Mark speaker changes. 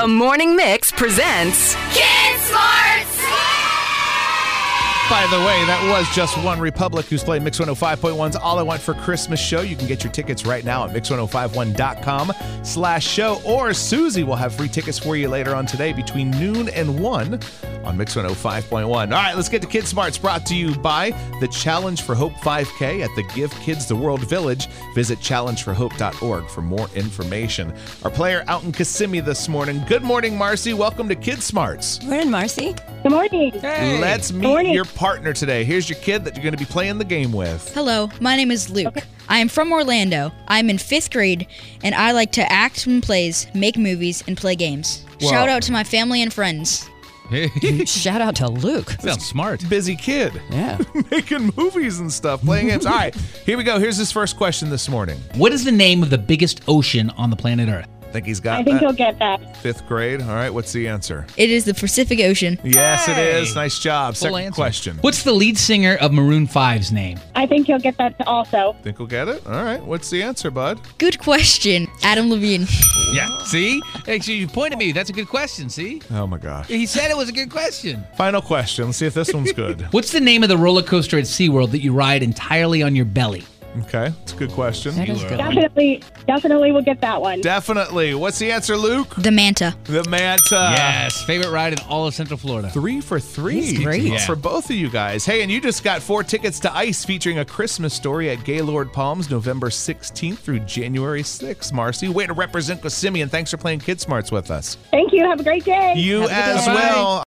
Speaker 1: The Morning Mix presents
Speaker 2: Kid Smarts!
Speaker 3: By the way, that was Just One Republic, who's playing Mix 105.1's All I Want for Christmas show. You can get your tickets right now at mix1051.com/show, or Susie will have free tickets for you later on today between noon and 1 on Mix 105.1. All right, let's get to Kid Smarts, brought to you by the Challenge for Hope 5K at the Give Kids the World Village. Visit challengeforhope.org for more information. Our player out in Kissimmee this morning. Good morning, Marcy. Welcome to Kid Smarts.
Speaker 4: Morning, Marcy.
Speaker 5: Good morning.
Speaker 3: Hey. Let's meet your partner today. Here's your kid that you're going to be playing the game with.
Speaker 6: Hello, my name is Luke. I am from Orlando. I'm in 5th grade, and I like to act in plays, make movies, and play games.
Speaker 3: Wow.
Speaker 6: Shout out to my family and friends.
Speaker 4: Shout out to Luke.
Speaker 7: Sounds smart.
Speaker 3: Busy kid.
Speaker 4: Yeah.
Speaker 3: Making movies and stuff, playing games. All right, here we go. Here's his first question this morning.
Speaker 7: What is the name of the biggest ocean on the planet Earth?
Speaker 3: I think he's got
Speaker 5: I think
Speaker 3: that.
Speaker 5: he'll get that.
Speaker 3: 5th grade. All right, what's the answer?
Speaker 6: It is the Pacific Ocean.
Speaker 3: Yes, it
Speaker 7: Hey.
Speaker 3: is. Nice job.
Speaker 7: Full
Speaker 3: Second
Speaker 7: answer.
Speaker 3: question.
Speaker 7: What's the lead singer of Maroon 5's name?
Speaker 5: I think he'll get that also.
Speaker 3: Think we'll get it? All right, what's the answer, bud?
Speaker 6: Good question, Adam Levine.
Speaker 7: Yeah. See? Actually, you pointed at me. That's a good question, see?
Speaker 3: Oh, my gosh.
Speaker 7: He said it was a good question.
Speaker 3: Final question. Let's see if this one's good.
Speaker 7: What's the name of the roller coaster at SeaWorld that you ride entirely on your belly?
Speaker 3: Okay, it's a good question.
Speaker 4: That is good.
Speaker 5: Definitely will get that one.
Speaker 3: Definitely. What's the answer, Luke?
Speaker 6: The Manta.
Speaker 3: The Manta.
Speaker 7: Yes. Favorite ride in all of Central Florida.
Speaker 3: 3 for 3.
Speaker 4: He's great.
Speaker 7: Yeah.
Speaker 3: For both of you guys. Hey, and you just got 4 tickets to ICE featuring A Christmas Story at Gaylord Palms, November 16th through January 6th. Marcy, way to represent Kissimmee, and thanks for playing Kid Smarts with us.
Speaker 5: Thank you. Have a great day.
Speaker 3: You
Speaker 4: Have a good
Speaker 3: as
Speaker 4: day.
Speaker 3: well.